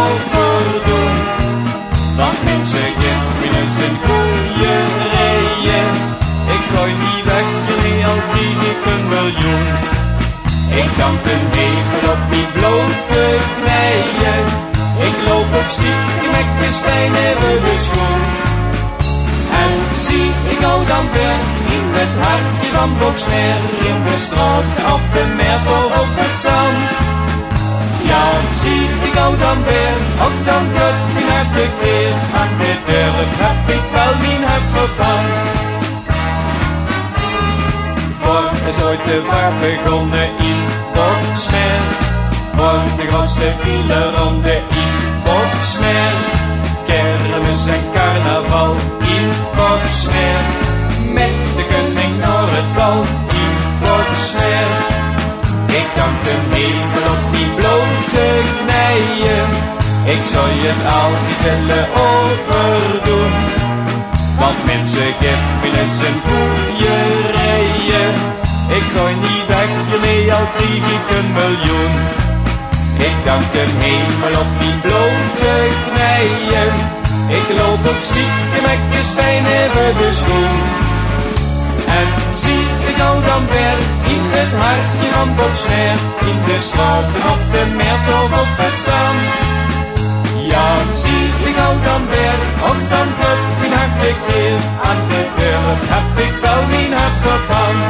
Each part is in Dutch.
overdoen. Want mensen geven me eens een goeie reden. Ik gooi niet weg, jullie al krieg ik een miljoen. Ik kan ten hemel op mijn blote knieën. Ik loop ook stiekem met de stijn even de schoen. En zie ik hou dan weer in het hartje van Boxmeer. In de straat, op de meer of op het zand. Ja, zie ik hou dan weer, ook dan gaat mijn hart een keer. Aan de deur heb ik wel mijn hart verpand. Wordt is ooit de vaart begonnen in Boxmeer. Wordt de grootste wielerronde in Boxmeer. Kermis en carnaval in Boxmeer. Met de koning naar het bal in Boxmeer. Ik dank de hemel op die blote knieën. Ik zou je het altijd willen overdoen. Want mensen geven me eens een goeie reden. Ik gooi niet weg, jullie al krieg ik een miljoen. Ik dank de hemel op die blote knieën. Ik loop ook stiekem met de stijn even de schoen. En zie ik hou dan weer in het hartje van Boxmeer. In de straten, op de meer of op het zand. Ja, zie ik hou dan weer, och dan gaat mijn hart een keer. Aan de deur heb ik wel mijn hart verpand.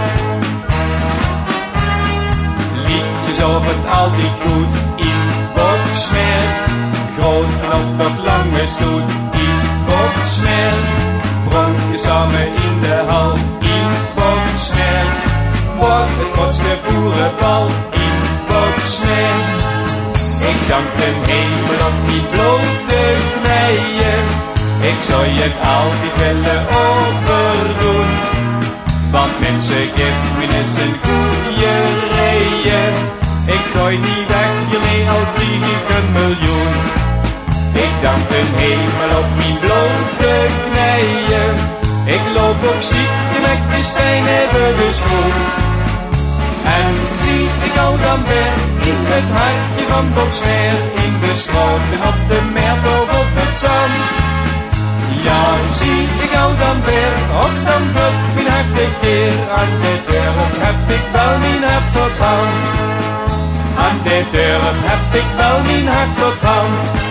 Liedjes over het altijd goed in Boxmeer. Groot en op dat lange stoet in Boxmeer. Pronken samen in de hal in Boxmeer. Wordt het grootste boerenbal in Boxmeer. Ik dank de hemel op die blote knieën. Ik zou je het altijd willen overdoen. Want mensen geven me eens een goeie reden. Ik gooi niet weg, jullie al krieg ik een miljoen. Ik dank de hemel op die blote knieën. Ik loop ook stiekem met de stijn even de schoen. En zie ik hou dan weer in het hartje van Boxmeer. In de straten, op de meer of op het zand. Ja, zie ik hou dan weer, och dan gaat mijn hart een keer. Aan de deur heb ik wel mijn hart verpand. Aan de deur heb ik wel mijn hart verpand.